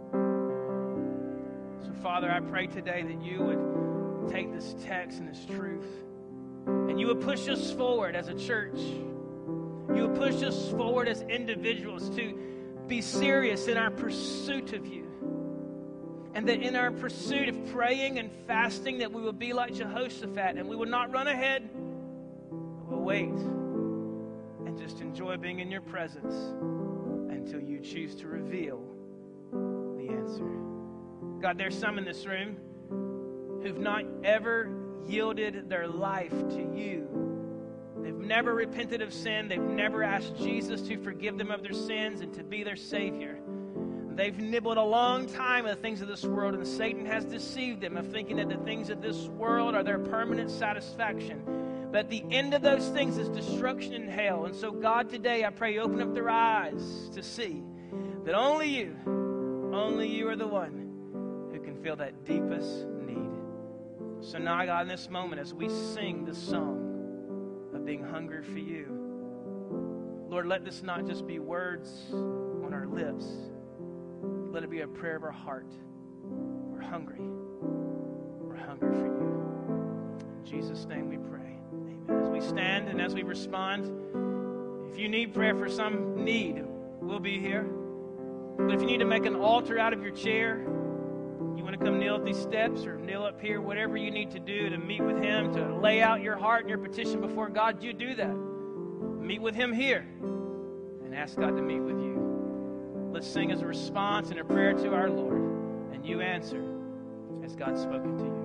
A: So Father, I pray today that you would take this text and this truth, and you would push us forward as a church. You would push us forward as individuals to be serious in our pursuit of you. And that in our pursuit of praying and fasting, that we will be like Jehoshaphat, and we will not run ahead, but we'll wait and just enjoy being in your presence until you choose to reveal the answer. God, there's some in this room who've not ever yielded their life to you. They've never repented of sin. They've never asked Jesus to forgive them of their sins and to be their Savior. They've nibbled a long time at the things of this world, and Satan has deceived them of thinking that the things of this world are their permanent satisfaction. But the end of those things is destruction and hell. And so, God, today I pray you open up their eyes to see that only you, only you are the one who can feel that deepest need. So now, God, in this moment, as we sing this song of being hungry for you, Lord, let this not just be words on our lips. Let it be a prayer of our heart. We're hungry. We're hungry for you. In Jesus' name we pray. Amen. As we stand and as we respond, if you need prayer for some need, we'll be here. But if you need to make an altar out of your chair, you want to come kneel at these steps or kneel up here, whatever you need to do to meet with him, to lay out your heart and your petition before God, you do that. Meet with him here and ask God to meet with you. Let's sing as a response and a prayer to our Lord, and you answer as God's spoken to you.